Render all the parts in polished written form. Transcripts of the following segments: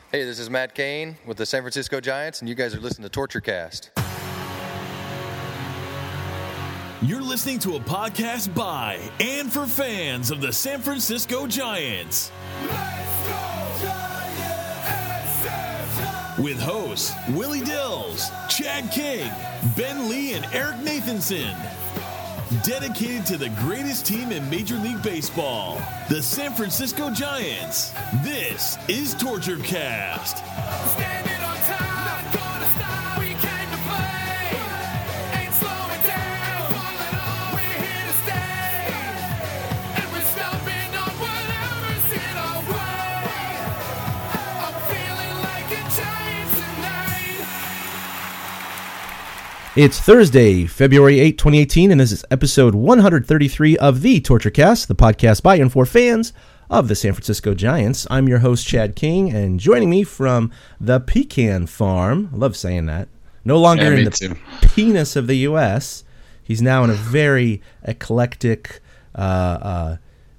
Hey, this is Matt Cain with the San Francisco Giants, and you guys are listening to Torture Cast. You're listening to a podcast by and for fans of the San Francisco Giants. Let's go, Giants! With hosts Willie Dills, Chad King, Ben Lee, and Eric Nathanson. Dedicated to the greatest team in Major League Baseball, the San Francisco Giants. This is Torture Cast. Standing on time, not gonna stop. We came to play, ain't slowing down. Falling on, we're here to stay, and we're stomping on whatever's in our way. I'm feeling like a Giant tonight. It's Thursday, February 8, 2018, and this is episode 133 of the Torture Cast, the podcast by and for fans of the San Francisco Giants. I'm your host, Chad King, and joining me from the Pecan Farm, I love saying that, no longer in the penis of the U.S., he's now in a very eclectic, gosh,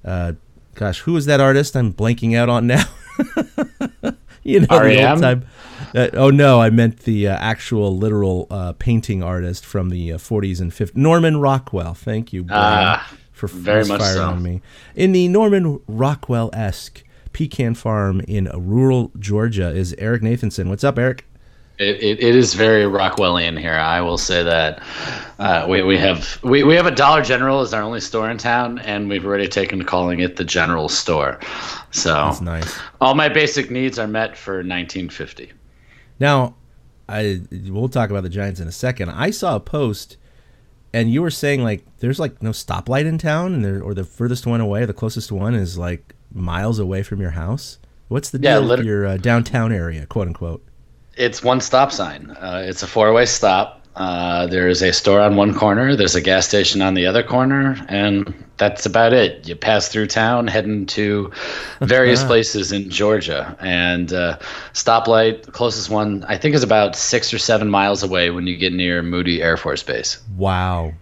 who is that artist I'm blanking out on now? You know, the old time. Oh no, I meant the actual literal painting artist from the 40s and 50s. Norman Rockwell. Thank you, Brian, for very much firing so. on me. In the Norman Rockwell-esque Pecan Farm in rural Georgia is Eric Nathanson. What's up, Eric? It is very Rockwellian here. I will say that we have a Dollar General as our only store in town, and we've already taken to calling it the General Store. So That's nice. All my basic needs are met for 1950. Now, we'll talk about the Giants in a second. I saw a post, and you were saying like there's like no stoplight in town, and or the furthest one away, the closest one is like miles away from your house. What's the deal with your downtown area, quote unquote? It's one stop sign. It's a four-way stop. There's a store on one corner. There's a gas station on the other corner, and that's about it. You pass through town, heading to various places in Georgia. And stoplight, the closest one, I think is about 6 or 7 miles away when you get near Moody Air Force Base. Wow.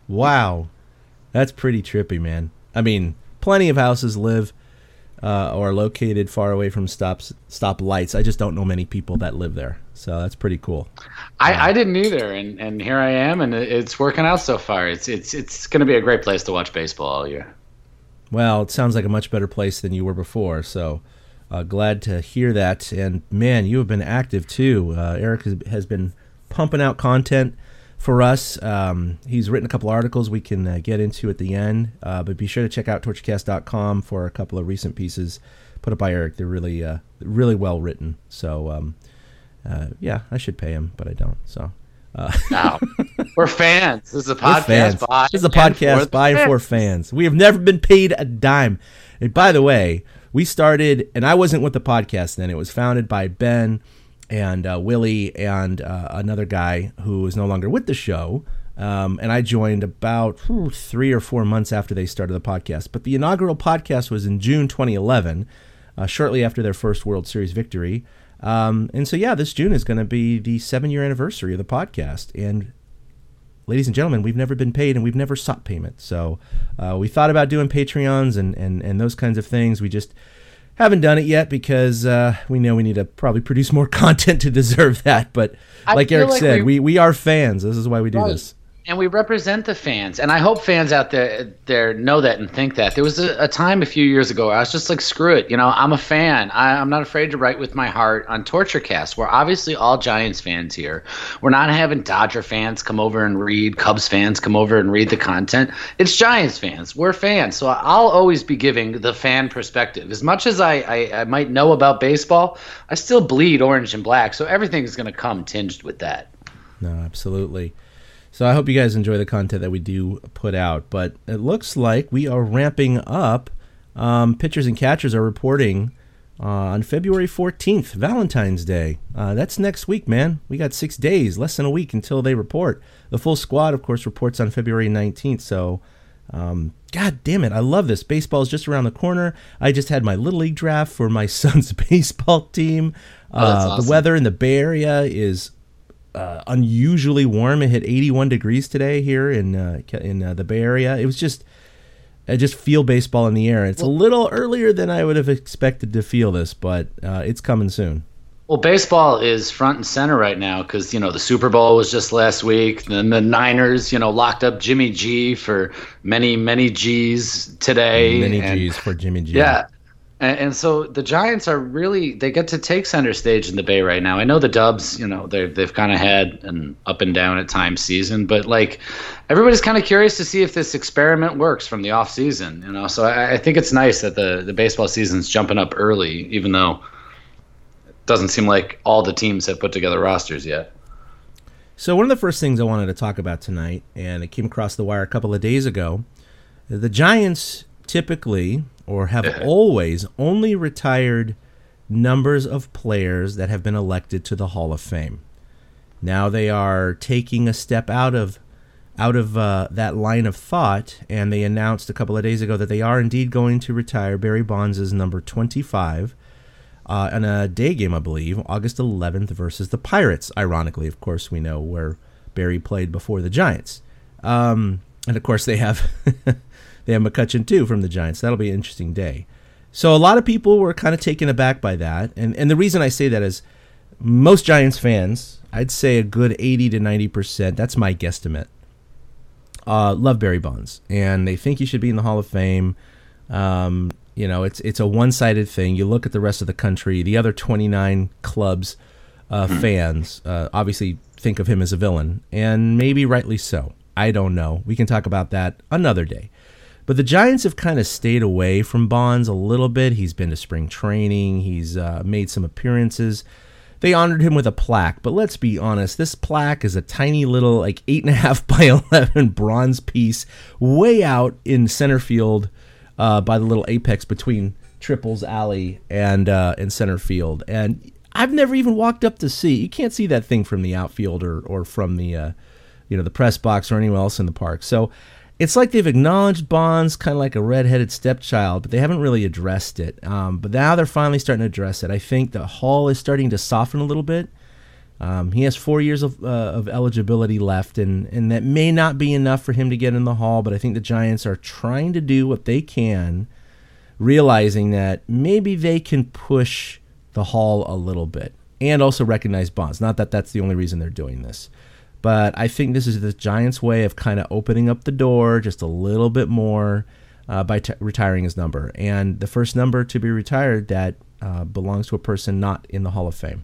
That's pretty trippy, man. I mean, plenty of houses live or are located far away from stop lights. I just don't know many people that live there. So that's pretty cool. I didn't either, and here I am, and it's working out so far. It's going to be a great place to watch baseball all year. Well, it sounds like a much better place than you were before, so glad to hear that. And, man, you have been active, too. Eric has been pumping out content for us. He's written a couple articles we can get into at the end, but be sure to check out torchcast.com for a couple of recent pieces put up by Eric. They're really well written, so yeah, I should pay him, but I don't. So, No, we're fans. This is a podcast by and for fans. We have never been paid a dime. And by the way, we started, and I wasn't with the podcast then. It was founded by Ben and Willie and another guy who is no longer with the show. And I joined about 3 or 4 months after they started the podcast. But the inaugural podcast was in June 2011, shortly after their first World Series victory. And so, yeah, this June is going to be the 7-year anniversary of the podcast. And ladies and gentlemen, we've never been paid and we've never sought payment. So we thought about doing Patreons and those kinds of things. We just haven't done it yet because we know we need to probably produce more content to deserve that. But like Eric said, we are fans. This is why we do this. And we represent the fans. And I hope fans out there know that and think that. There was a time a few years ago where I was just like, screw it. You know, I'm a fan. I'm not afraid to write with my heart on Torture Cast. We're obviously all Giants fans here. We're not having Dodger fans come over and read, Cubs fans come over and read the content. It's Giants fans. We're fans. So I'll always be giving the fan perspective. As much as I might know about baseball, I still bleed orange and black. So everything is going to come tinged with that. No, absolutely. So I hope you guys enjoy the content that we do put out. But it looks like we are ramping up. Pitchers and catchers are reporting on February 14th, Valentine's Day. That's next week, man. We got 6 days, less than a week until they report. The full squad, of course, reports on February 19th. So, God damn it, I love this. Baseball is just around the corner. I just had my Little League draft for my son's baseball team. That's awesome. The weather in the Bay Area is unusually warm. It hit 81 degrees today here in the Bay Area. It was just I just feel baseball in the air. It's a little earlier than I would have expected to feel this, but it's coming soon. Well, baseball is front and center right now because, the Super Bowl was just last week. Then the Niners, locked up Jimmy G for many, many G's today. Many G's for Jimmy G. Yeah. And so the Giants are really, they get to take center stage in the Bay right now. I know the Dubs, they've kind of had an up and down at times season, but everybody's kind of curious to see if this experiment works from the off season, So I think it's nice that the baseball season's jumping up early, even though doesn't seem like all the teams have put together rosters yet. So one of the first things I wanted to talk about tonight, and it came across the wire a couple of days ago, the Giants typically, or have always, only retired numbers of players that have been elected to the Hall of Fame. Now they are taking a step out of that line of thought, and they announced a couple of days ago that they are indeed going to retire Barry Bonds' number 25 in a day game, I believe, August 11th versus the Pirates. Ironically, of course, we know where Barry played before the Giants. And of course, they have they have McCutchen too from the Giants. That'll be an interesting day. So a lot of people were kind of taken aback by that, and the reason I say that is most Giants fans, I'd say a good 80 to 90%. That's my guesstimate. Love Barry Bonds, and they think he should be in the Hall of Fame. It's a one-sided thing. You look at the rest of the country, the other 29 clubs, fans obviously think of him as a villain, and maybe rightly so. I don't know. We can talk about that another day. But the Giants have kind of stayed away from Bonds a little bit. He's been to spring training. He's made some appearances. They honored him with a plaque, but let's be honest, this plaque is a tiny little 8.5 by 11 bronze piece way out in center field by the little apex between Triples Alley and center field. And I've never even walked up to see. You can't see that thing from the outfield or from the the press box or anywhere else in the park. So it's like they've acknowledged Bonds kind of like a redheaded stepchild, but they haven't really addressed it. But now they're finally starting to address it. I think the Hall is starting to soften a little bit. He has 4 years of eligibility left, and that may not be enough for him to get in the Hall, but I think the Giants are trying to do what they can, realizing that maybe they can push the Hall a little bit and also recognize Bonds. Not that that's the only reason they're doing this, but I think this is the Giants' way of kind of opening up the door just a little bit more by retiring his number. And the first number to be retired that belongs to a person not in the Hall of Fame.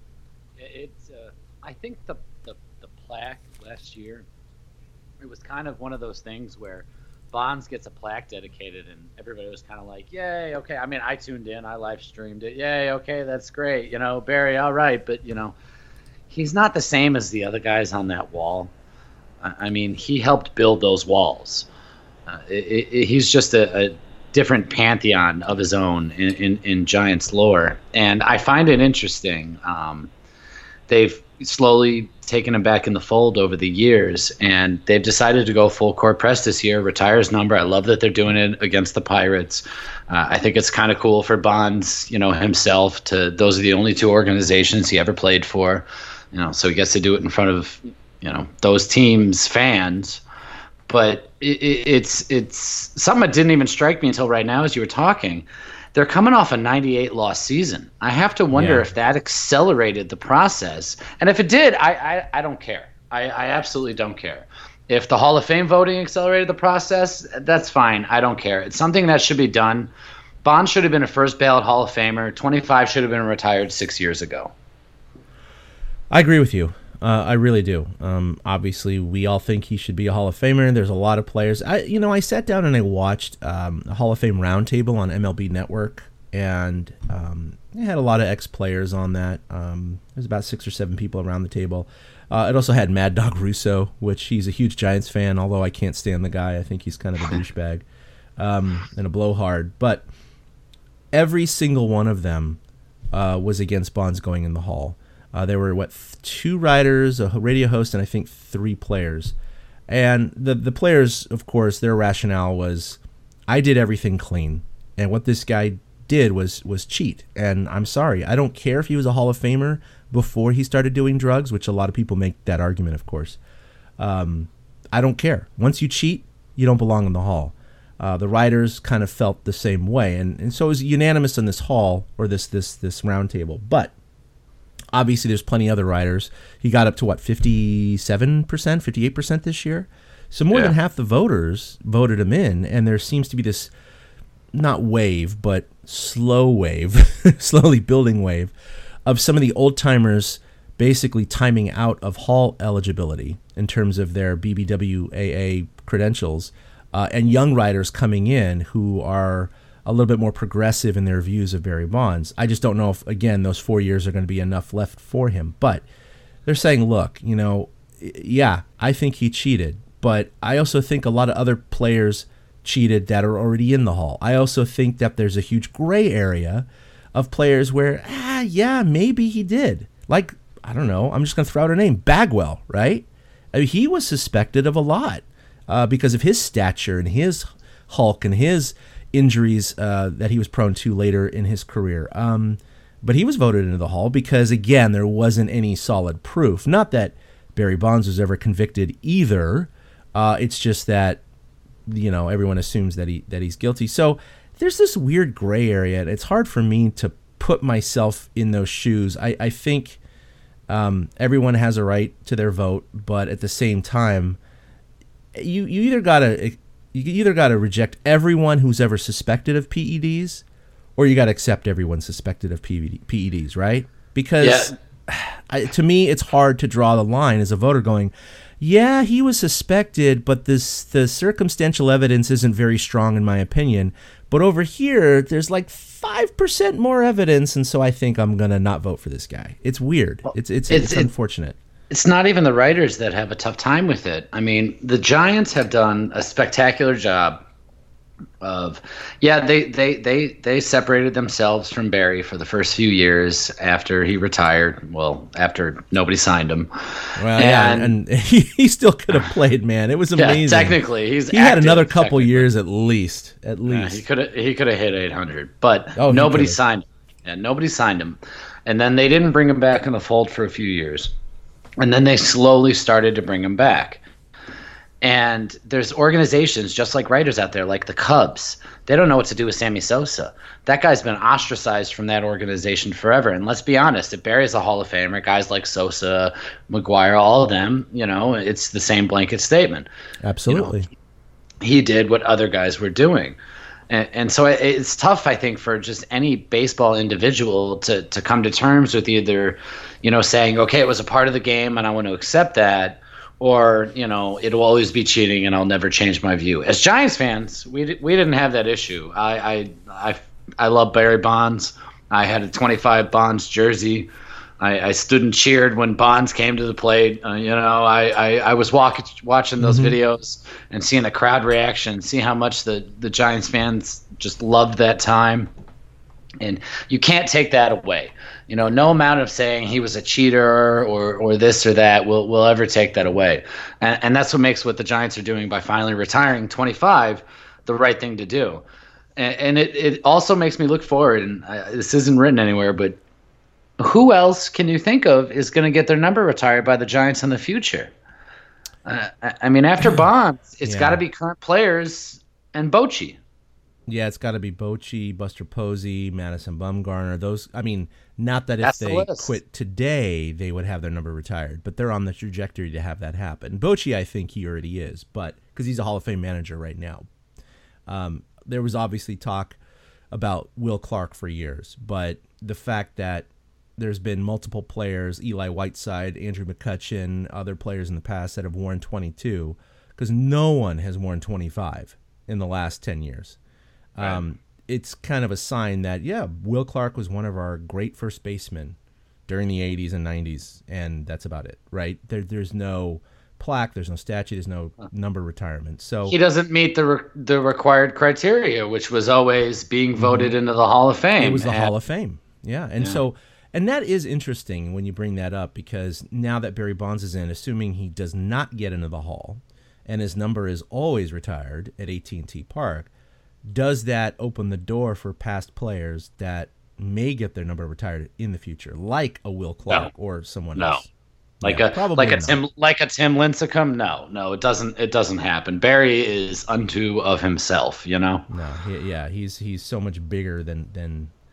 I think the plaque last year, it was kind of one of those things where Bonds gets a plaque dedicated and everybody was kind of like, yay, okay. I mean, I tuned in, I live streamed it. Yay, okay, that's great. Barry, all right. But, he's not the same as the other guys on that wall. I mean, he helped build those walls. He's just a different pantheon of his own in Giants lore. And I find it interesting. They've slowly taken him back in the fold over the years, and they've decided to go full court press this year, retire his number. I love that they're doing it against the Pirates. I think it's kind of cool for Bonds, himself. Those are the only two organizations he ever played for, so he gets to do it in front of, those teams' fans. But it's something that didn't even strike me until right now as you were talking. They're coming off a 98-loss season. I have to wonder if that accelerated the process. And if it did, I don't care. I absolutely don't care. If the Hall of Fame voting accelerated the process, that's fine. I don't care. It's something that should be done. Bonds should have been a first ballot Hall of Famer. 25 should have been retired 6 years ago. I agree with you. I really do. Obviously, we all think he should be a Hall of Famer. There's a lot of players. I sat down and I watched a Hall of Fame roundtable on MLB Network, and it had a lot of ex-players on that. There's about 6 or 7 people around the table. It also had Mad Dog Russo, which he's a huge Giants fan, although I can't stand the guy. I think he's kind of a douchebag and a blowhard. But every single one of them was against Bonds going in the Hall. There were, 2 writers, a radio host, and I think 3 players. And the players, of course, their rationale was, I did everything clean. And what this guy did was cheat. And I'm sorry, I don't care if he was a Hall of Famer before he started doing drugs, which a lot of people make that argument, of course. I don't care. Once you cheat, you don't belong in the Hall. The writers kind of felt the same way. And so it was unanimous in this Hall, or this round table. But Obviously, there's plenty of other riders. He got up to, 57%, 58% this year? So more than half the voters voted him in, and there seems to be this, not wave, but slow wave, slowly building wave, of some of the old-timers basically timing out of Hall eligibility in terms of their BBWAA credentials, and young riders coming in who are a little bit more progressive in their views of Barry Bonds. I just don't know if, again, those 4 years are going to be enough left for him. But they're saying, look, yeah, I think he cheated, but I also think a lot of other players cheated that are already in the Hall. I also think that there's a huge gray area of players where, yeah, maybe he did. Like, I don't know, I'm just going to throw out a name, Bagwell, right? I mean, he was suspected of a lot because of his stature and his hulk and his injuries that he was prone to later in his career. But he was voted into the Hall because, again, there wasn't any solid proof. Not that Barry Bonds was ever convicted either. It's just that, everyone assumes that he's guilty. So there's this weird gray area, and it's hard for me to put myself in those shoes. I think everyone has a right to their vote, but at the same time, you either gotta reject everyone who's ever suspected of PEDs, or you gotta accept everyone suspected of PEDs, right? Because to me, it's hard to draw the line as a voter going, yeah, he was suspected, but the circumstantial evidence isn't very strong in my opinion. But over here, there's like 5% more evidence, and so I think I'm gonna not vote for this guy. It's weird. It's unfortunate. It's not even the writers that have a tough time with it. I mean, the Giants have done a spectacular job of, they separated themselves from Barry for the first few years after he retired. Well, after nobody signed him. Well, and he still could have played, man. It was amazing. Yeah, technically, he had another couple years at least. He could have hit 800, but nobody signed him. Yeah, nobody signed him, and then they didn't bring him back in the fold for a few years. And then they slowly started to bring him back. And there's organizations just like writers out there, like the Cubs. They don't know what to do with Sammy Sosa. That guy's been ostracized from that organization forever. And let's be honest, if Barry's a Hall of Famer, guys like Sosa, McGuire, all of them, it's the same blanket statement. Absolutely. He did what other guys were doing. And so it's tough, I think, for just any baseball individual to come to terms with either, saying, okay, it was a part of the game and I want to accept that, or, it'll always be cheating and I'll never change my view. As Giants fans, we didn't have that issue. I love Barry Bonds. I had a 25 Bonds jersey. I stood and cheered when Bonds came to the plate. I was watching those videos and seeing the crowd reaction, see how much the Giants fans just loved that time. And you can't take that away. No amount of saying he was a cheater or this or that will ever take that away. And that's what makes what the Giants are doing by finally retiring 25 the right thing to do. And it also makes me look forward, and this isn't written anywhere, but who else can you think of is going to get their number retired by the Giants in the future? After Bonds, it's got to be current players and Bochy. Yeah, it's got to be Bochy, Buster Posey, Madison Bumgarner. Not that if they quit today, they would have their number retired, but they're on the trajectory to have that happen. Bochy, I think he already is, but because he's a Hall of Fame manager right now. There was obviously talk about Will Clark for years, but the fact that there's been multiple players, Eli Whiteside, Andrew McCutchen, other players in the past that have worn 22, because no one has worn 25 in the last 10 years. Right. It's kind of a sign that, Will Clark was one of our great first basemen during the 80s and 90s, and that's about it, right? There's no plaque, there's no statue, there's no number retirement. So he doesn't meet the required criteria, which was always being voted into the Hall of Fame. It was the Hall of Fame, So, and that is interesting when you bring that up, because now that Barry Bonds is in, assuming he does not get into the Hall, and his number is always retired at AT&T Park, does that open the door for past players that may get their number retired in the future, like a Will Clark or someone else? Like a Tim Lincecum? No, it doesn't. It doesn't happen. Barry is unto of himself, No, he's so much bigger than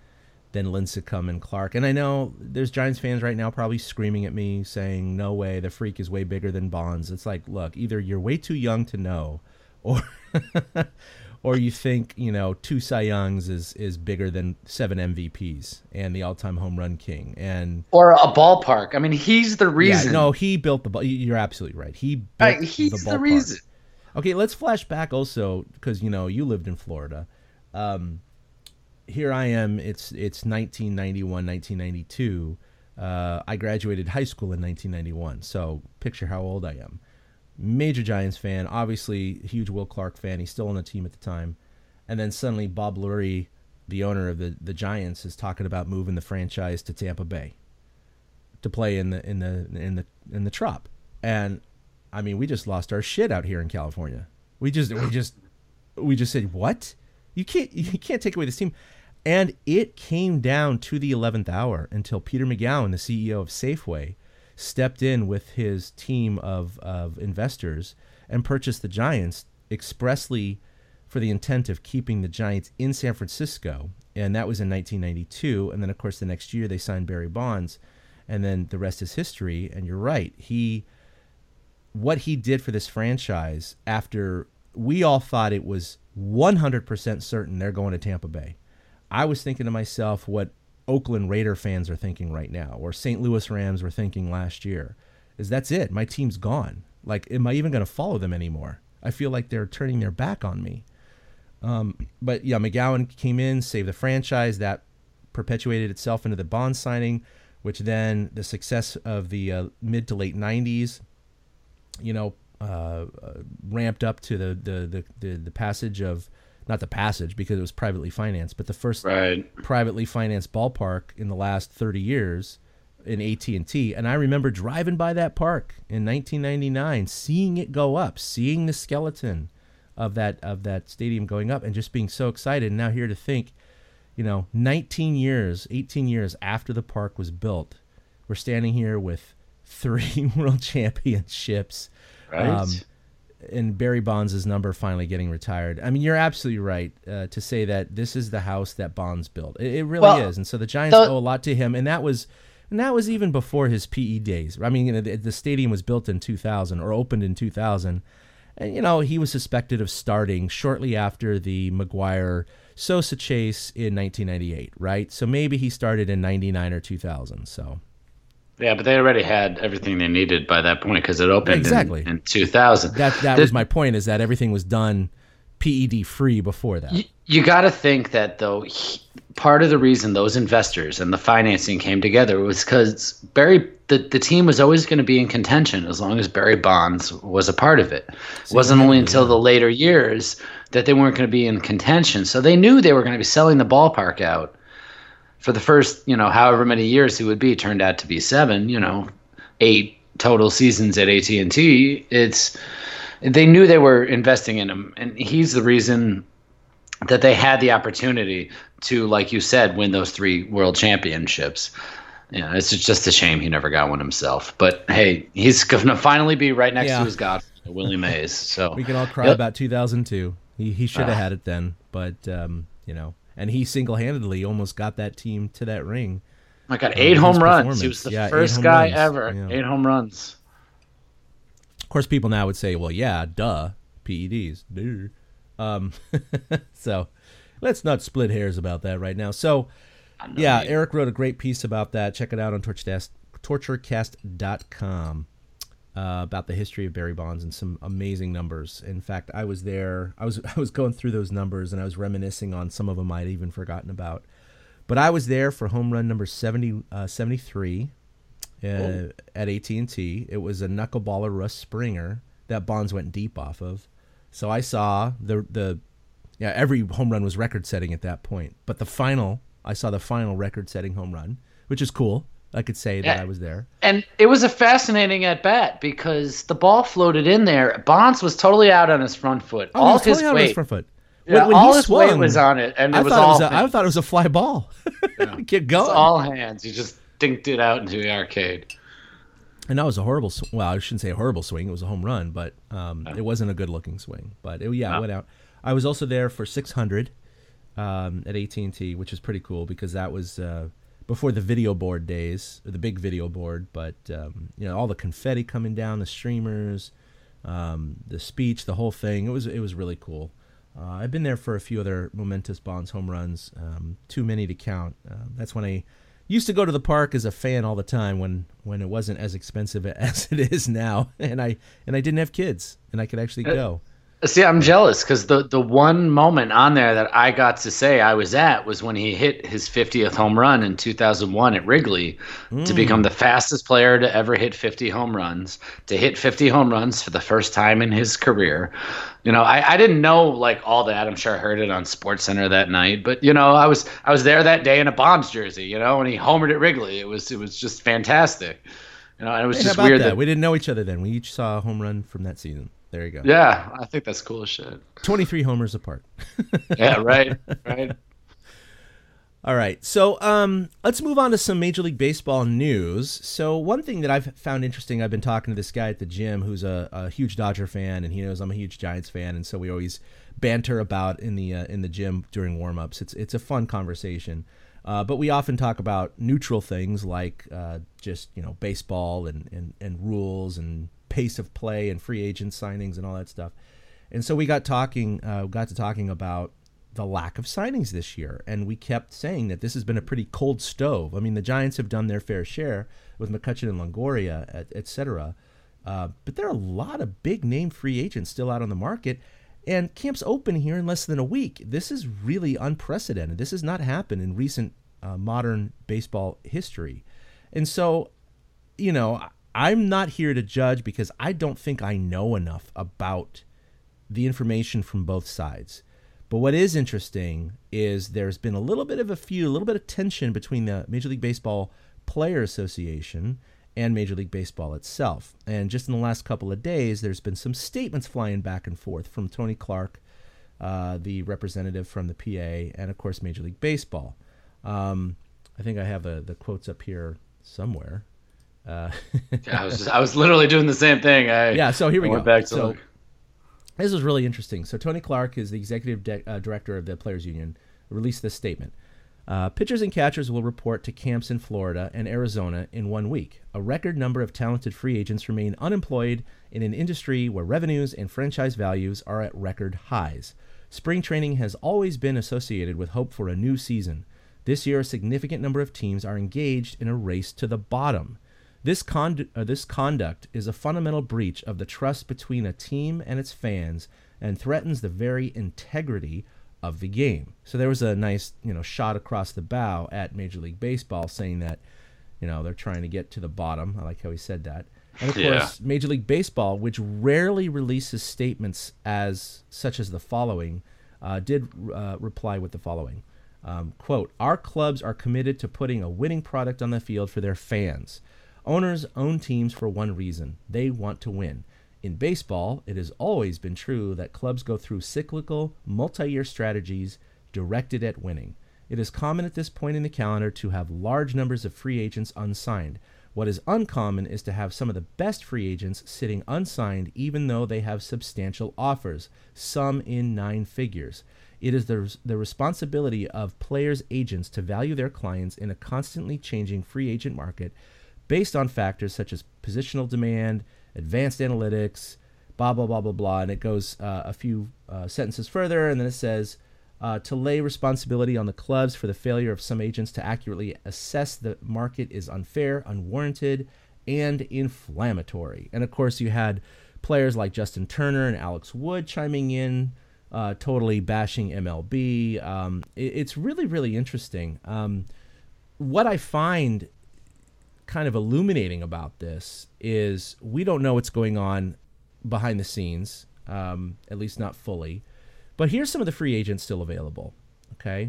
than Lincecum and Clark. And I know there's Giants fans right now probably screaming at me saying, no way, the freak is way bigger than Bonds. It's like, look, either you're way too young to know, or or you think, 2 Cy Youngs is bigger than 7 MVPs and the all-time home run king. Or a ballpark. I mean, he's the reason. Yeah, no, he built the ball. You're absolutely right. He built he's the the ballpark. reason. Okay, let's flash back also, because, you lived in Florida. Here I am, it's 1991, 1992. I graduated high school in 1991, so picture how old I am. Major Giants fan, obviously huge Will Clark fan. He's still on the team at the time. And then suddenly Bob Lurie, the owner of the Giants, is talking about moving the franchise to Tampa Bay to play in the Trop. And I mean, we just lost our shit out here in California. We just said, "What? You can't take away this team." And it came down to the 11th hour until Peter McGowan, the CEO of Safeway, stepped in with his team of investors and purchased the Giants expressly for the intent of keeping the Giants in San Francisco. And that was in 1992. And then, of course, the next year they signed Barry Bonds. And then the rest is history. And you're right. What he did for this franchise after we all thought it was 100% certain they're going to Tampa Bay. I was thinking to myself what Oakland Raider fans are thinking right now, or St. Louis Rams were thinking last year, is that's it. My team's gone. Like, am I even going to follow them anymore? I feel like they're turning their back on me. But yeah, McGowan came in, saved the franchise. That perpetuated itself into the Bonds signing, which then the success of the mid to late 90s, ramped up to the passage of, not the passage because it was privately financed, but the first privately financed ballpark in the last 30 years in AT&T. And I remember driving by that park in 1999, seeing it go up, seeing the skeleton of that stadium going up, and just being so excited. And now here to think, 18 years after the park was built, we're standing here with 3 world championships. Right. And Barry Bonds' number finally getting retired. I mean, you're absolutely right to say that this is the house that Bonds built. It really is. And so the Giants owe a lot to him. And that was even before his PE days. I mean, the stadium was built in 2000 or opened in 2000. And, he was suspected of starting shortly after the McGuire-Sosa chase in 1998, right? So maybe he started in 99 or 2000, so... Yeah, but they already had everything they needed by that point because it opened in 2000. That was my point, is that everything was done PED free before that. You got to think that, though, part of the reason those investors and the financing came together was because the team was always going to be in contention as long as Barry Bonds was a part of it. It wasn't only until the later years that they weren't going to be in contention. So they knew they were going to be selling the ballpark out. For the first, however many years it would be, turned out to be 7, 8 total seasons at AT&T. They knew they were investing in him, and he's the reason that they had the opportunity to, like you said, win those 3 world championships. It's just a shame he never got one himself. But hey, he's going to finally be right next to his godfather, Willie Mays. So we can all cry about 2002. He should have had it then, but and he single-handedly almost got that team to that ring. I got 8 home runs. He was the first guy ever. Yeah. 8 home runs. Of course, people now would say, well, yeah, duh, PEDs. Duh. So let's not split hairs about that right now. So, yeah, Eric wrote a great piece about that. Check it out on torturecast.com. About the history of Barry Bonds and some amazing numbers. In fact, I was there. I was going through those numbers and I was reminiscing on some of them I'd even forgotten about. But I was there for home run number 73 at AT&T. It was a knuckleballer Russ Springer that Bonds went deep off of. So I saw every home run was record-setting at that point. But I saw the final record-setting home run, which is cool. I could say that I was there. And it was a fascinating at-bat because the ball floated in there. Bonds was totally out on his front foot. Oh, all his weight. On his front foot. When all his weight was on it, and I thought it was a fly ball. Get going. It's all hands. You just dinked it out into the arcade. And that was a horrible well, I shouldn't say a horrible swing. It was a home run, but it wasn't a good-looking swing. But it went out. I was also there for 600. at AT&T, which is pretty cool because that was before the video board days, or the big video board. But all the confetti coming down, the streamers, the speech, the whole thing. It was really cool. I've been there for a few other momentous Bonds home runs, too many to count. That's when I used to go to the park as a fan all the time when it wasn't as expensive as it is now, and I didn't have kids and I could actually go. See, I'm jealous because the one moment on there that I got to say I was at was when he hit his 50th home run in 2001 at Wrigley to become the fastest player to ever hit 50 home runs, to hit 50 home runs for the first time in his career. I didn't know like all that. I'm sure I heard it on SportsCenter that night, but I was there that day in a Bonds jersey, and he homered at Wrigley. It was just fantastic. And it was just weird that we didn't know each other then. We each saw a home run from that season. There you go. Yeah, I think that's cool as shit. 23 homers apart. Yeah, right. All right, so let's move on to some Major League Baseball news. So one thing that I've found interesting, I've been talking to this guy at the gym who's a huge Dodger fan, and he knows I'm a huge Giants fan, and so we always banter about in the gym during warm-ups. It's a fun conversation. But we often talk about neutral things like just baseball and rules and pace of play and free agent signings and all that stuff. And so we got to talking about the lack of signings this year, and we kept saying that this has been a pretty cold stove. I mean, the Giants have done their fair share with McCutchen and Longoria, et cetera. But there are a lot of big name free agents still out on the market. And camps open here in less than a week. This is really unprecedented. This has not happened in recent modern baseball history. And so, I'm not here to judge because I don't think I know enough about the information from both sides. But what is interesting is there's been a little bit of tension between the Major League Baseball Player Association and Major League Baseball itself. And just in the last couple of days, there's been some statements flying back and forth from Tony Clark, the representative from the PA, and of course Major League Baseball. I think I have the quotes up here somewhere. I was literally doing the same thing. So here we go. Back to look. This is really interesting. So Tony Clark is the executive director of the Players Union, released this statement. Pitchers and catchers will report to camps in Florida and Arizona in 1 week. A record number of talented free agents remain unemployed in an industry where revenues and franchise values are at record highs. Spring training has always been associated with hope for a new season. This year, a significant number of teams are engaged in a race to the bottom. This conduct is a fundamental breach of the trust between a team and its fans and threatens the very integrity of the game. So there was a nice, shot across the bow at Major League Baseball saying that, they're trying to get to the bottom. I like how he said that. And of course, Major League Baseball, which rarely releases statements such as the following, did reply with the following. Quote, "Our clubs are committed to putting a winning product on the field for their fans. Owners own teams for one reason. They want to win. In baseball, it has always been true that clubs go through cyclical, multi-year strategies directed at winning. It is common at this point in the calendar to have large numbers of free agents unsigned. What is uncommon is to have some of the best free agents sitting unsigned even though they have substantial offers, some in 9 figures. It is the responsibility of players' agents to value their clients in a constantly changing free agent market based on factors such as positional demand, advanced analytics, blah, blah, blah, blah, blah." And it goes a few sentences further, and then it says, to lay responsibility on the clubs for the failure of some agents to accurately assess the market is unfair, unwarranted, and inflammatory. And of course, you had players like Justin Turner and Alex Wood chiming in, totally bashing MLB. It's really, really interesting. What I find kind of illuminating about this is we don't know what's going on behind the scenes, at least not fully. But here's some of the free agents still available. Okay,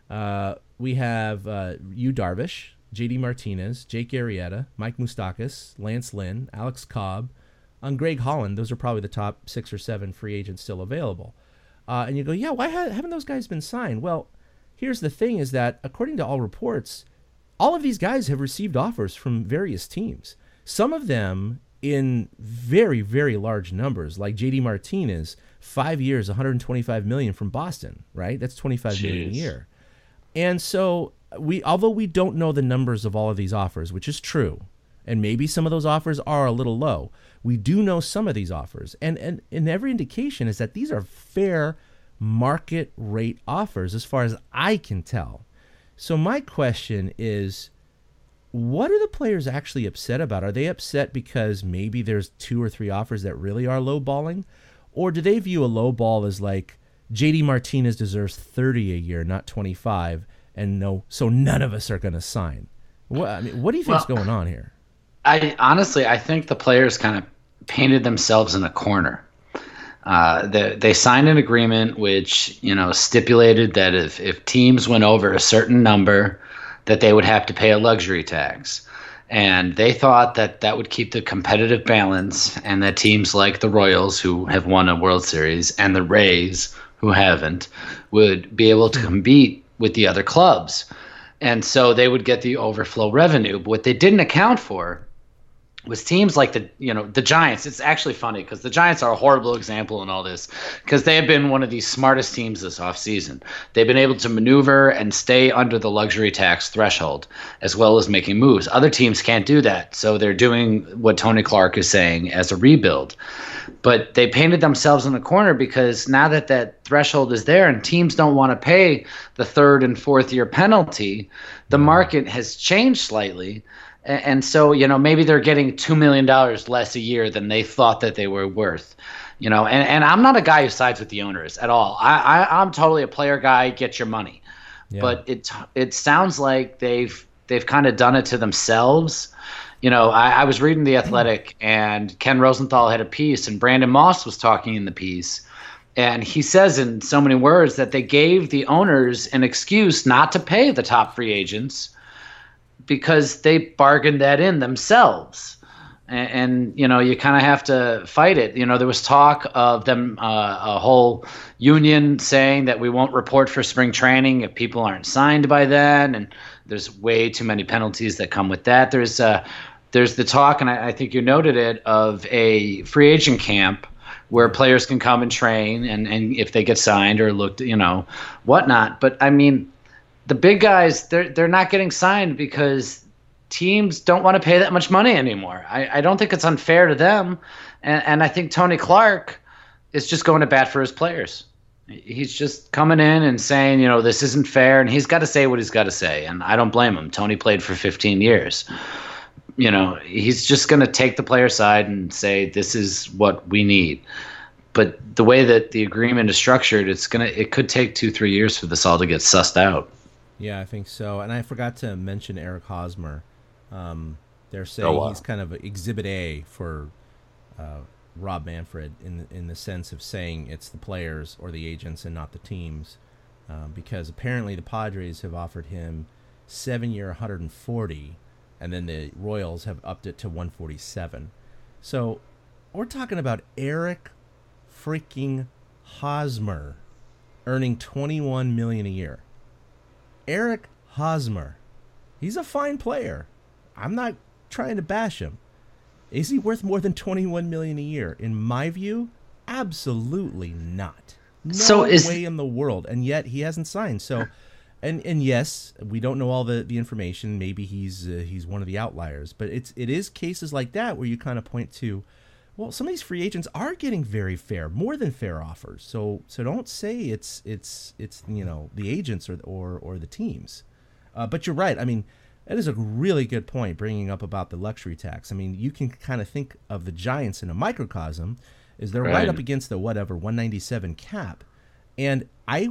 we have Yu Darvish, JD Martinez, Jake Arrieta, Mike Moustakas, Lance Lynn, Alex Cobb, and Greg Holland. Those are probably the top 6 or 7 free agents still available. And you go, yeah, why haven't those guys been signed? Well, here's the thing: is that according to all reports, all of these guys have received offers from various teams. Some of them in very, very large numbers, like JD Martinez, 5 years, $125 million from Boston, right? That's $25 million a year. And so although we don't know the numbers of all of these offers, which is true, and maybe some of those offers are a little low, we do know some of these offers. And every indication is that these are fair market rate offers as far as I can tell. So my question is, what are the players actually upset about? Are they upset because maybe there's 2 or 3 offers that really are lowballing? Or do they view a lowball as like, JD Martinez deserves 30 a year, not 25, so none of us are going to sign? What do you think's going on here? I think the players kind of painted themselves in a corner. They signed an agreement which, stipulated that if teams went over a certain number, that they would have to pay a luxury tax. And they thought that that would keep the competitive balance, and that teams like the Royals, who have won a World Series, and the Rays, who haven't, would be able to compete with the other clubs. And so they would get the overflow revenue. But what they didn't account for was teams like the Giants. It's actually funny because the Giants are a horrible example in all this, because they have been one of the smartest teams this offseason. They've been able to maneuver and stay under the luxury tax threshold, as well as making moves. Other teams can't do that, so they're doing what Tony Clark is saying as a rebuild. But they painted themselves in a corner, because now that threshold is there and teams don't want to pay the 3rd and 4th year penalty, the market has changed slightly. And so, maybe they're getting $2 million less a year than they thought that they were worth. And I'm not a guy who sides with the owners at all. I'm totally a player guy, get your money. Yeah. But it sounds like they've kind of done it to themselves. I was reading The Athletic, and Ken Rosenthal had a piece, and Brandon Moss was talking in the piece. And he says in so many words that they gave the owners an excuse not to pay the top free agents because they bargained that in themselves. And you kind of have to fight it. There was talk of them, a whole union saying that we won't report for spring training if people aren't signed by then. And there's way too many penalties that come with that. There's the talk, and I think you noted it, of a free agent camp where players can come and train, and if they get signed or looked, whatnot. But I mean, the big guys, they're not getting signed because teams don't want to pay that much money anymore. I don't think it's unfair to them. And I think Tony Clark is just going to bat for his players. He's just coming in and saying, this isn't fair, and he's got to say what he's got to say. And I don't blame him. Tony played for 15 years. He's just going to take the player side and say, this is what we need. But the way that the agreement is structured, it could take 2-3 years for this all to get sussed out. Yeah, I think so. And I forgot to mention Eric Hosmer. They're saying he's kind of Exhibit A for Rob Manfred in the sense of saying it's the players or the agents and not the teams, because apparently the Padres have offered him 7-year, 140, and then the Royals have upped it to 147. So we're talking about Eric freaking Hosmer earning $21 million a year. Eric Hosmer, he's a fine player. I'm not trying to bash him. Is he worth more than $21 million a year? In my view, absolutely not. No way in the world. And yet he hasn't signed. So, and yes, we don't know all the information. Maybe he's one of the outliers. But it is cases like that where you kind of point to, well, some of these free agents are getting very fair, more than fair offers. So don't say it's the agents or the teams. But you're right. I mean, that is a really good point, bringing up about the luxury tax. I mean, you can kind of think of the Giants in a microcosm, is they're right up against the 197 cap, and I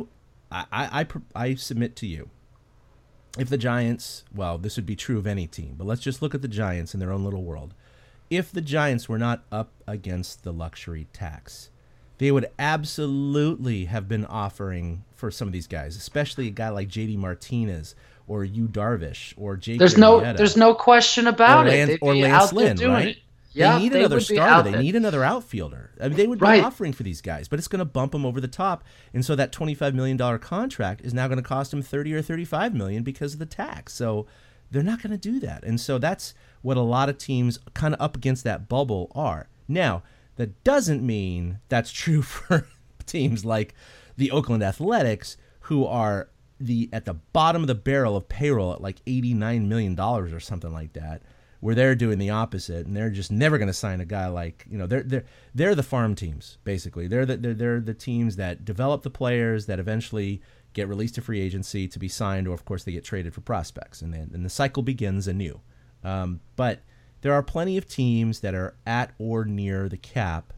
submit to you, if the Giants, well, this would be true of any team, but let's just look at the Giants in their own little world. If the Giants were not up against the luxury tax, they would absolutely have been offering for some of these guys, especially a guy like JD Martinez or Yu Darvish or Jake. There's no question about it. Or Lance Lynn, right? Yeah, they need another starter. They need another outfielder. I mean, they would be offering for these guys, but it's going to bump them over the top. And so that $25 million contract is now going to cost them $30 or $35 million because of the tax. So they're not going to do that. And so that's what a lot of teams kind of up against that bubble are. Now, that doesn't mean that's true for teams like the Oakland Athletics, who are at the bottom of the barrel of payroll at like $89 million or something like that, where they're doing the opposite, and they're just never going to sign a guy like, they're the farm teams, basically. They're the teams that develop the players that eventually get released to free agency to be signed, or of course they get traded for prospects, and the cycle begins anew. But there are plenty of teams that are at or near the cap,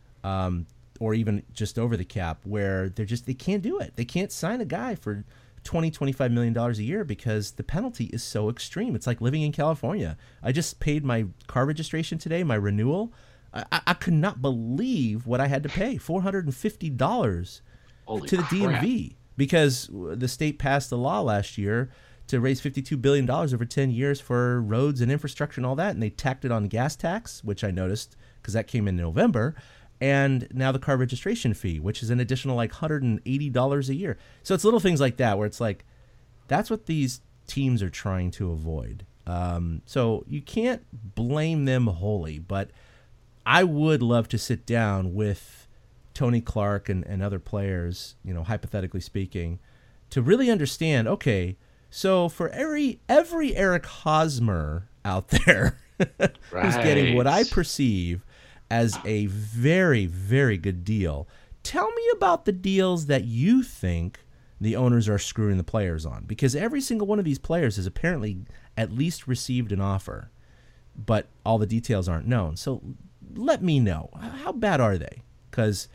or even just over the cap, where they can't do it. They can't sign a guy for $20-25 million a year because the penalty is so extreme. It's like living in California. I just paid my car registration today, my renewal. I could not believe what I had to pay, $450 Holy to the crap. DMV, because the state passed a law last year to raise $52 billion over 10 years for roads and infrastructure and all that, and they tacked it on gas tax, which I noticed because that came in November, and now the car registration fee, which is an additional like $180 a year. So it's little things like that where it's like, that's what these teams are trying to avoid. So you can't blame them wholly, but I would love to sit down with Tony Clark and other players, hypothetically speaking, to really understand, okay, so for every Eric Hosmer out there who's getting what I perceive as a very, very good deal, tell me about the deals that you think the owners are screwing the players on. Because every single one of these players has apparently at least received an offer, but all the details aren't known. So let me know. How bad are they? Because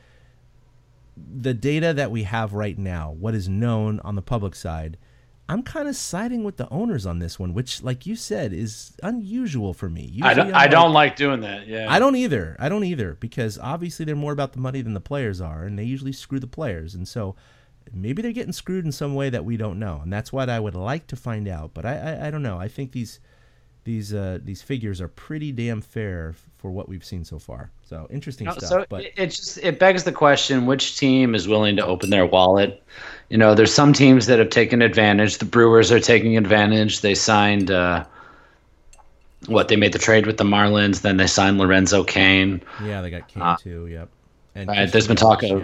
the data that we have right now, what is known on the public side, I'm kind of siding with the owners on this one, which, like you said, is unusual for me. Usually I don't like doing that. Yeah, I don't either, because obviously they're more about the money than the players are, and they usually screw the players. And so maybe they're getting screwed in some way that we don't know, and that's what I would like to find out. But I don't know. I think these figures are pretty damn fair for what we've seen so far. So interesting stuff. So but it begs the question: which team is willing to open their wallet? There's some teams that have taken advantage. The Brewers are taking advantage. They signed they made the trade with the Marlins. Then they signed Lorenzo Cain. Yeah, they got Cain too. Yep. And right, there's been talk of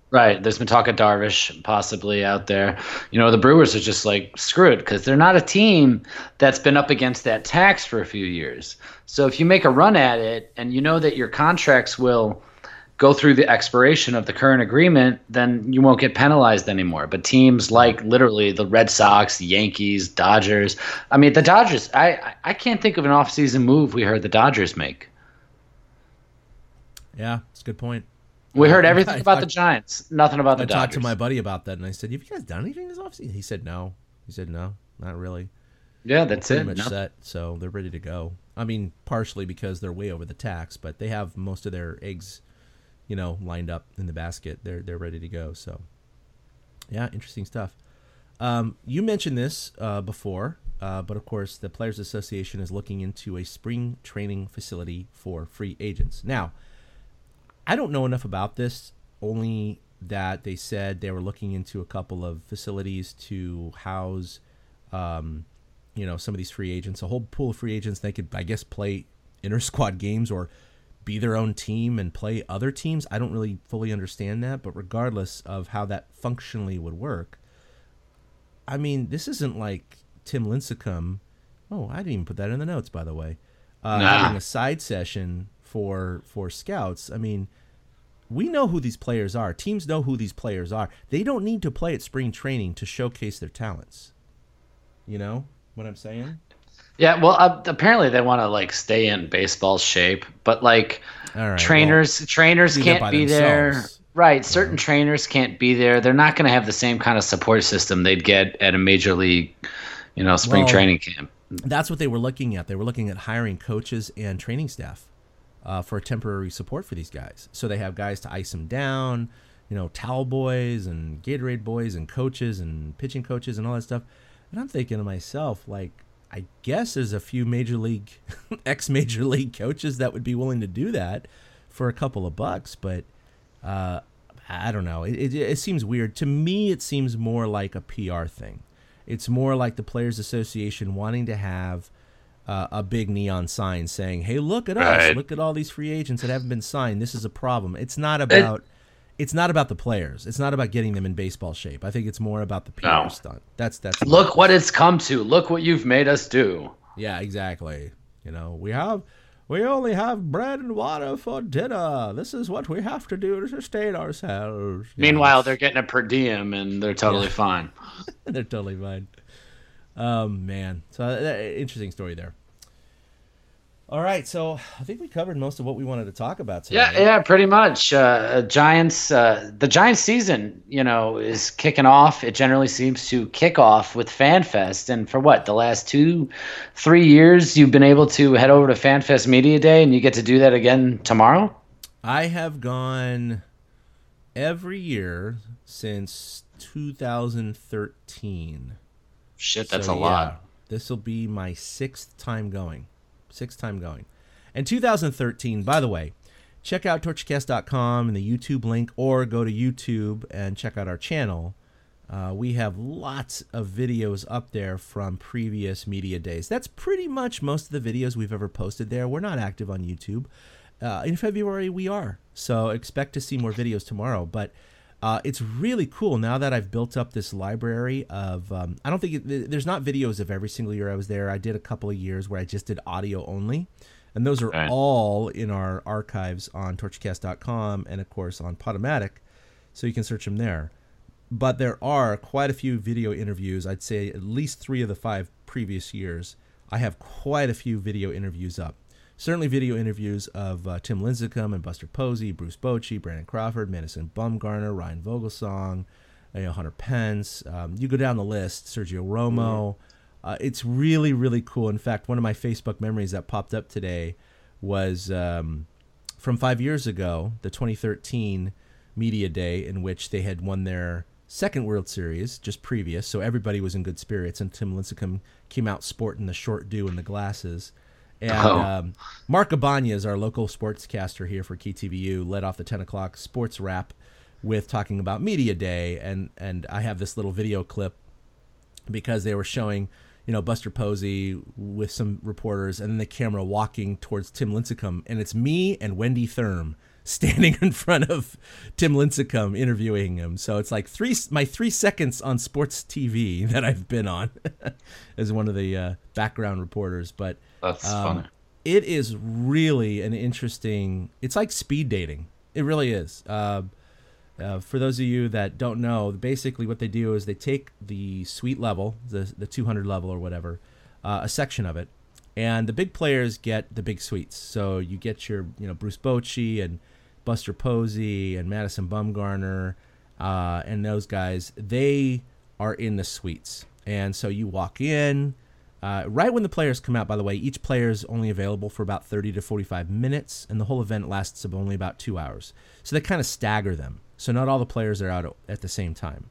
Darvish possibly out there. The Brewers are just like, screw it, because they're not a team that's been up against that tax for a few years. So if you make a run at it and you know that your contracts will go through the expiration of the current agreement, then you won't get penalized anymore. But teams like literally the Red Sox, the Yankees, Dodgers. I mean, the Dodgers, I can't think of an offseason move we heard the Dodgers make. Yeah, that's a good point. We heard everything about the Giants, nothing about the Dodgers. I talked to my buddy about that, and I said, "Have you guys done anything this offseason?" He said, "No." Not really. Yeah, that's pretty much set, so they're ready to go. I mean, partially because they're way over the tax, but they have most of their eggs, lined up in the basket. They're ready to go. So, yeah, interesting stuff. You mentioned this before, but of course, the Players Association is looking into a spring training facility for free agents. Now, I don't know enough about this, only that they said they were looking into a couple of facilities to house, some of these free agents, a whole pool of free agents. They could, I guess, play inter-squad games or be their own team and play other teams. I don't really fully understand that, but regardless of how that functionally would work, I mean, this isn't like Tim Lincecum. Oh, I didn't even put that in the notes, by the way. Having a side session for scouts. I mean, we know who these players are. Teams know who these players are. They don't need to play at spring training to showcase their talents. You know what I'm saying? Yeah, well, apparently they want to stay in baseball shape, but trainers can't be there. Right, certain trainers can't be there. They're not going to have the same kind of support system they'd get at a major league, spring training camp. That's what they were looking at. They were looking at hiring coaches and training staff for temporary support for these guys. So they have guys to ice them down, towel boys and Gatorade boys and coaches and pitching coaches and all that stuff. And I'm thinking to myself, I guess there's a few major league, ex-major league coaches that would be willing to do that for a couple of bucks. But I don't know. It seems weird. To me, it seems more like a PR thing. It's more like the Players Association wanting to have a big neon sign saying, "Hey, look at us! Right. Look at all these free agents that haven't been signed. This is a problem." It's not about the players. It's not about getting them in baseball shape. I think it's more about the PR stunt. That's Look what it's come to. Look what you've made us do. Yeah, exactly. You know, we only have bread and water for dinner. This is what we have to do to sustain ourselves. Meanwhile, they're getting a per diem and they're totally fine. They're totally fine. Man. So interesting story there. All right, so I think we covered most of what we wanted to talk about today. Yeah, pretty much. The Giants season, is kicking off. It generally seems to kick off with FanFest. And for the last 2-3 years, you've been able to head over to FanFest Media Day, and you get to do that again tomorrow? I have gone every year since 2013. Shit, that's a lot. This will be my sixth time going. And 2013, by the way, check out torchcast.com and the YouTube link, or go to YouTube and check out our channel. We have lots of videos up there from previous media days. That's pretty much most of the videos we've ever posted there. We're not active on YouTube. In February, we are. So expect to see more videos tomorrow. But it's really cool now that I've built up this library of, I don't think, there's not videos of every single year I was there. I did a couple of years where I just did audio only. And those are all in our archives on torchcast.com and, of course, on Podomatic. So you can search them there. But there are quite a few video interviews. I'd say at least 3 of the 5 previous years. I have quite a few video interviews up. Certainly video interviews of Tim Lincecum and Buster Posey, Bruce Bochy, Brandon Crawford, Madison Bumgarner, Ryan Vogelsong, Hunter Pence. You go down the list, Sergio Romo. It's really, really cool. In fact, one of my Facebook memories that popped up today was from 5 years ago, the 2013 Media Day, in which they had won their second World Series just previous. So everybody was in good spirits, and Tim Lincecum came out sporting the short dew and the glasses. And Mark Ibanez, our local sportscaster here for KTVU, led off the 10 o'clock sports wrap with talking about Media Day. And I have this little video clip because they were showing, Buster Posey with some reporters, and then the camera walking towards Tim Lincecum. And it's me and Wendy Thurm standing in front of Tim Lincecum interviewing him. So it's like my 3 seconds on sports TV that I've been on as one of the background reporters. But that's funny. It is really an interesting, it's like speed dating. It really is. For those of you that don't know, basically what they do is they take the suite level, the 200 level or whatever, a section of it, and the big players get the big suites. So you get your, Bruce Bochy and Buster Posey and Madison Bumgarner and those guys. They are in the suites. And so you walk in. Right when the players come out, by the way, each player is only available for about 30 to 45 minutes, and the whole event lasts only about 2 hours. So they kind of stagger them. So not all the players are out at the same time.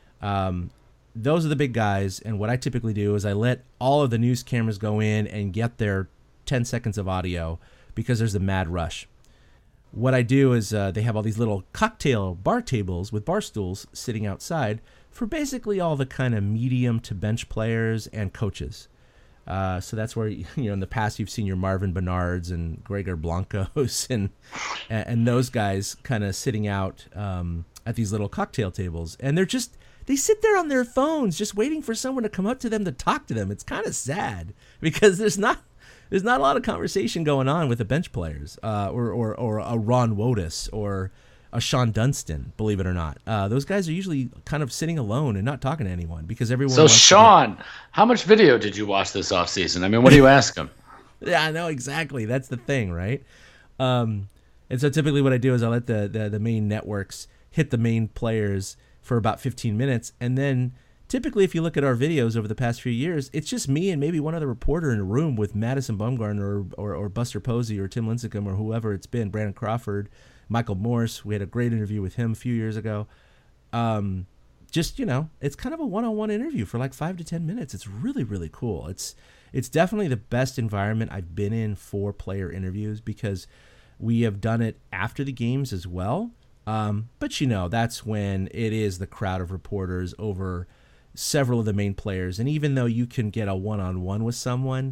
Those are the big guys, and what I typically do is I let all of the news cameras go in and get their 10 seconds of audio because there's a mad rush. What I do is they have all these little cocktail bar tables with bar stools sitting outside for basically all the kind of medium to bench players and coaches. So that's where, in the past you've seen your Marvin Bernards and Gregor Blancos and those guys kind of sitting out at these little cocktail tables. And they sit there on their phones just waiting for someone to come up to them to talk to them. It's kind of sad because there's not a lot of conversation going on with the bench players or a Ron Wotus or a Sean Dunston, believe it or not. Those guys are usually kind of sitting alone and not talking to anyone because everyone. So, Sean, how much video did you watch this offseason? I mean, what do you ask him? Yeah, I know exactly. That's the thing, right? And so typically what I do is I let the main networks hit the main players for about 15 minutes. And then typically if you look at our videos over the past few years, it's just me and maybe one other reporter in a room with Madison Bumgarner or Buster Posey or Tim Lincecum or whoever it's been, Brandon Crawford, Michael Morse. We had a great interview with him a few years ago. It's kind of a one-on-one interview for like 5 to 10 minutes. It's really, really cool. It's definitely the best environment I've been in for player interviews because we have done it after the games as well. But that's when it is the crowd of reporters over several of the main players. And even though you can get a one-on-one with someone,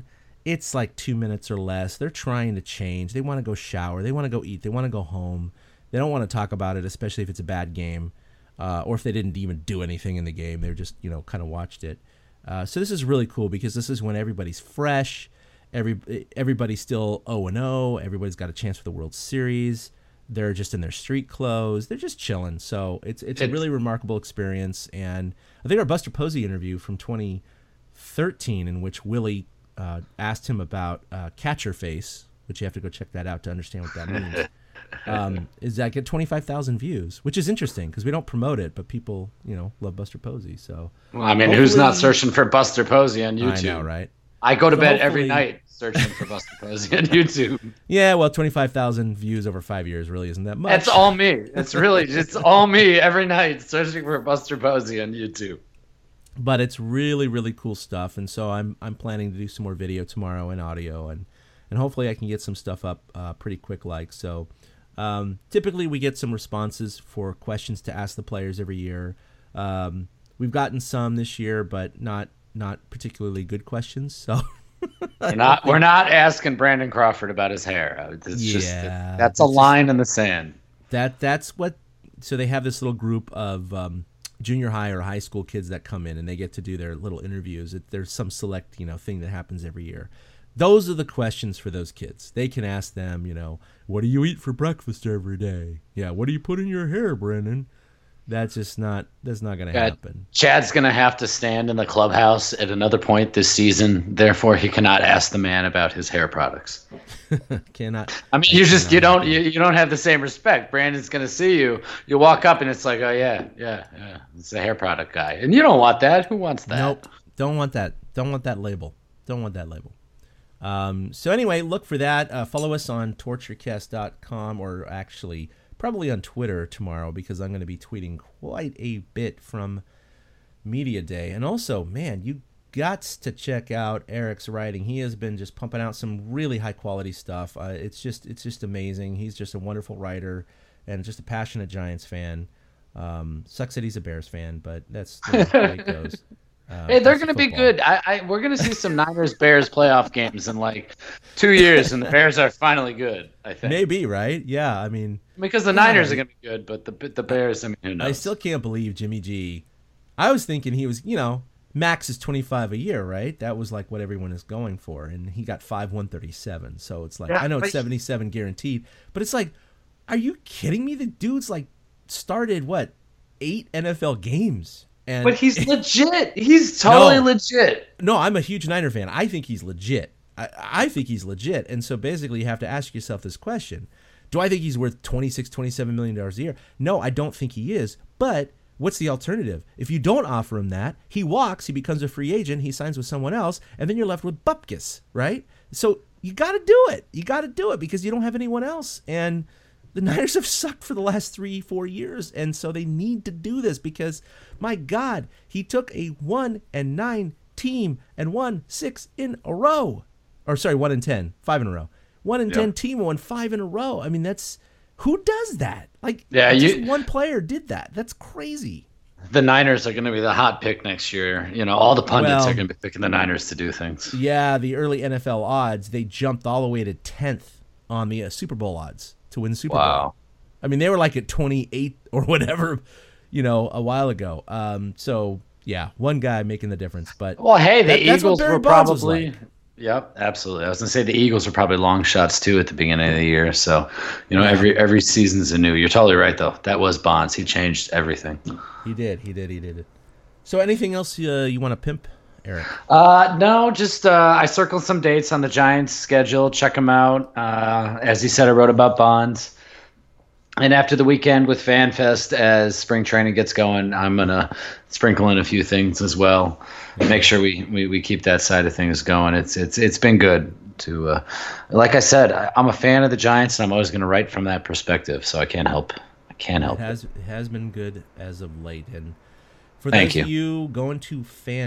it's like 2 minutes or less. They're trying to change. They want to go shower. They want to go eat. They want to go home. They don't want to talk about it, especially if it's a bad game, or if they didn't even do anything in the game. They're just, kind of watched it. So this is really cool because this is when everybody's fresh. Everybody's still 0-0. Everybody's got a chance for the World Series. They're just in their street clothes. They're just chilling. So it's a really remarkable experience. And I think our Buster Posey interview from 2013, in which Willie asked him about catcher face, which you have to go check that out to understand what that means, is that get 25,000 views, which is interesting because we don't promote it, but people, love Buster Posey. So, well, I mean, who's not searching for Buster Posey on YouTube? I know, right? I go to bed every night searching for Buster Posey on YouTube. Yeah, well, 25,000 views over 5 years really isn't that much. That's all me. It's all me every night searching for Buster Posey on YouTube. But it's really, really cool stuff, and so I'm planning to do some more video tomorrow and audio, and hopefully I can get some stuff up pretty quick. So typically we get some responses for questions to ask the players every year. We've gotten some this year, but not particularly good questions. So we're not asking Brandon Crawford about his hair. That's a line in the sand. That's what. So they have this little group of junior high or high school kids that come in and they get to do their little interviews. There's some select, thing that happens every year. Those are the questions for those kids. They can ask them, what do you eat for breakfast every day? Yeah, what do you put in your hair, Brennan? That's not going to happen. Chad's going to have to stand in the clubhouse at another point this season. Therefore, he cannot ask the man about his hair products. Cannot. I mean, you don't have the same respect. Brandon's going to see you. You walk up and it's like, oh yeah, it's the hair product guy, and you don't want that. Who wants that? Nope. Don't want that. Don't want that label. So anyway, look for that. Follow us on torturecast.com, or actually probably on Twitter tomorrow, because I'm going to be tweeting quite a bit from Media Day. And also, man, you got to check out Eric's writing. He has been just pumping out some really high quality stuff. It's just amazing. He's just a wonderful writer and just a passionate Giants fan. Sucks that he's a Bears fan, but that's the way it goes. Hey, they're going to be good. We're going to see some Niners-Bears playoff games in like 2 years, and the Bears are finally good, I think. Maybe, right? Yeah, I mean... Because the Niners are going to be good, but the Bears, I mean, who knows? I still can't believe Jimmy G. I was thinking he was, max is 25 a year, right? That was like what everyone is going for, and he got 5,137. So it's like, I know it's 77 guaranteed, but it's like, are you kidding me? The dude's like started, 8 NFL games. But he's legit. He's totally legit. No, I'm a huge Niner fan. I think he's legit. I think he's legit. And so basically you have to ask yourself this question. Do I think he's worth $27 million a year? No, I don't think he is. But what's the alternative? If you don't offer him that, he walks, he becomes a free agent, he signs with someone else, and then you're left with bupkis, right? So you got to do it. You got to do it because you don't have anyone else. And the Niners have sucked for the last 3-4 years, and so they need to do this because, my God, he took a 1-9 team and won 6 in a row. Or sorry, 1-10, 5 in a row. 1-10 team won 5 in a row. I mean, who does that? Just one player did that. That's crazy. The Niners are going to be the hot pick next year. All the pundits are going to be picking the Niners to do things. Yeah, the early NFL odds, they jumped all the way to 10th on the Super Bowl odds to win the Super Bowl. I mean, they were like at 28 or whatever, a while ago. So, yeah, one guy making the difference. But the Eagles were probably... Yep, absolutely. I was going to say the Eagles are probably long shots, too, at the beginning of the year. So, every season's anew. You're totally right, though. That was Bonds. He changed everything. He did. So anything else you want to pimp, Eric? No, just I circled some dates on the Giants' schedule. Check them out. As he said, I wrote about Bonds. And after the weekend with FanFest, as spring training gets going, I'm going to sprinkle in a few things as well. And make sure we keep that side of things going. It's been good to, like I said, I'm a fan of the Giants, and I'm always going to write from that perspective. So I can't help. It has been good as of late. And for those of you going to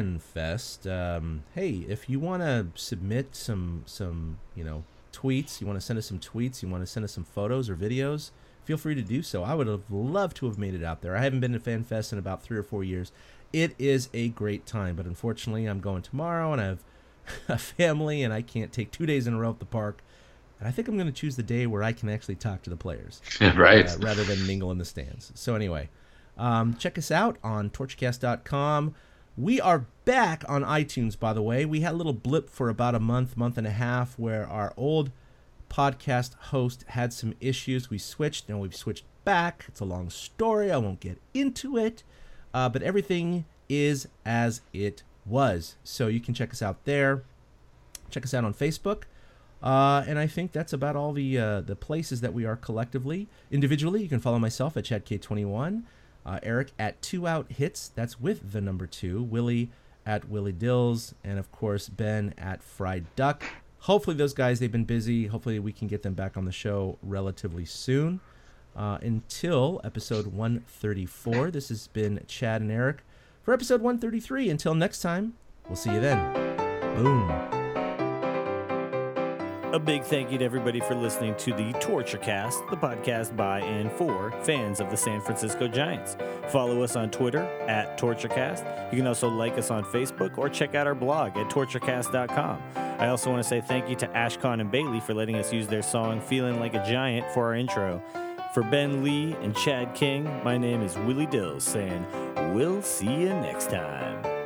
FanFest, hey, if you want to submit some tweets, you want to send us some tweets, you want to send us some photos or videos, feel free to do so. I would have loved to have made it out there. I haven't been to FanFest in about 3 or 4 years. It is a great time, but unfortunately I'm going tomorrow and I have a family, and I can't take 2 days in a row at the park. And I think I'm going to choose the day where I can actually talk to the players. Right. Rather than mingle in the stands. So anyway, check us out on torchcast.com. We are back on iTunes, by the way. We had a little blip for about a month and a half where our old podcast host had some issues. We switched, and we've switched back. It's a long story. I won't get into it. But everything is as it was. So you can check us out there. Check us out on Facebook. And I think that's about all the places that we are collectively. Individually, you can follow myself at ChadK21, Eric at 2OutHits, that's with the number 2, Willie at Willie Dills, and of course Ben at Fried Duck. Hopefully those guys, they've been busy. Hopefully we can get them back on the show relatively soon. Until episode 134, this has been Chad and Eric for episode 133. Until next time, we'll see you then. Boom. A big thank you to everybody for listening to the TortureCast, the podcast by and for fans of the San Francisco Giants. Follow us on Twitter at TortureCast. You can also like us on Facebook or check out our blog at torturecast.com. I also want to say thank you to Ashcon and Bailey for letting us use their song Feeling Like a Giant for our intro. For Ben Lee and Chad King, my name is Willie Dills saying, we'll see you next time.